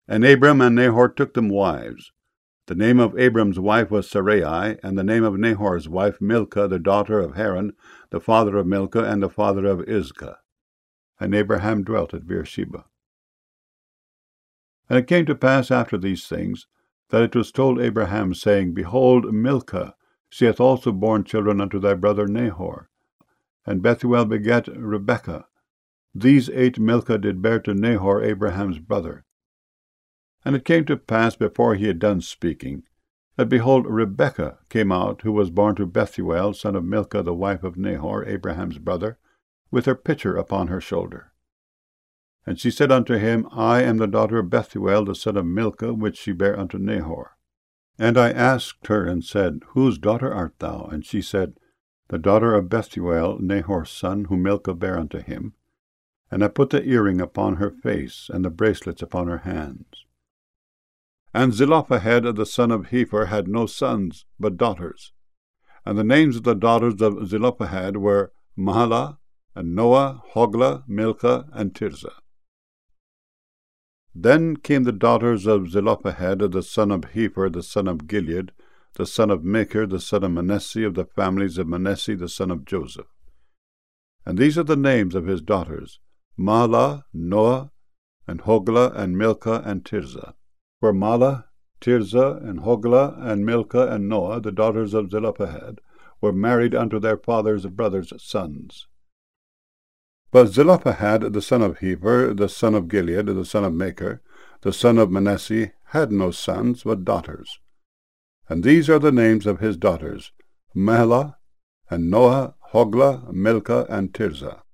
And Abram and Nahor took them wives. The name of Abram's wife was Sarai, and the name of Nahor's wife Milcah, the daughter of Haran, the father of Milcah, and the father of Iscah. And Abraham dwelt at Beersheba. And it came to pass after these things, that it was told Abraham, saying, Behold, Milcah, she hath also borne children unto thy brother Nahor. And Bethuel begat Rebekah. These 8 Milcah did bear to Nahor, Abraham's brother. And it came to pass, before he had done speaking, that, behold, Rebekah came out, who was born to Bethuel, son of Milcah, the wife of Nahor, Abraham's brother, with her pitcher upon her shoulder. And she said unto him, I am the daughter of Bethuel, the son of Milcah, which she bare unto Nahor. And I asked her, and said, Whose daughter art thou? And she said, The daughter of Bethuel, Nahor's son, whom Milcah bare unto him. And I put the earring upon her face, and the bracelets upon her hands. And Zelophehad, the son of Hepher, had no sons, but daughters. And the names of the daughters of Zelophehad were Mahlah, and Noah, Hoglah, Milcah, and Tirzah. Then came the daughters of Zelophehad, the son of Hepher, the son of Gilead, the son of Machir, the son of Manasseh, of the families of Manasseh, the son of Joseph. And these are the names of his daughters, Mahlah, Noah, and Hoglah, and Milcah, and Tirzah. For Mahlah, Tirzah, and Hoglah, and Milcah, and Noah, the daughters of Zelophehad, were married unto their father's brothers' sons. But Zelophehad, the son of Hepher, the son of Gilead, the son of Machir, the son of Manasseh, had no sons, but daughters. And these are the names of his daughters, Mahlah, and Noah, Hoglah, Milcah, and Tirzah.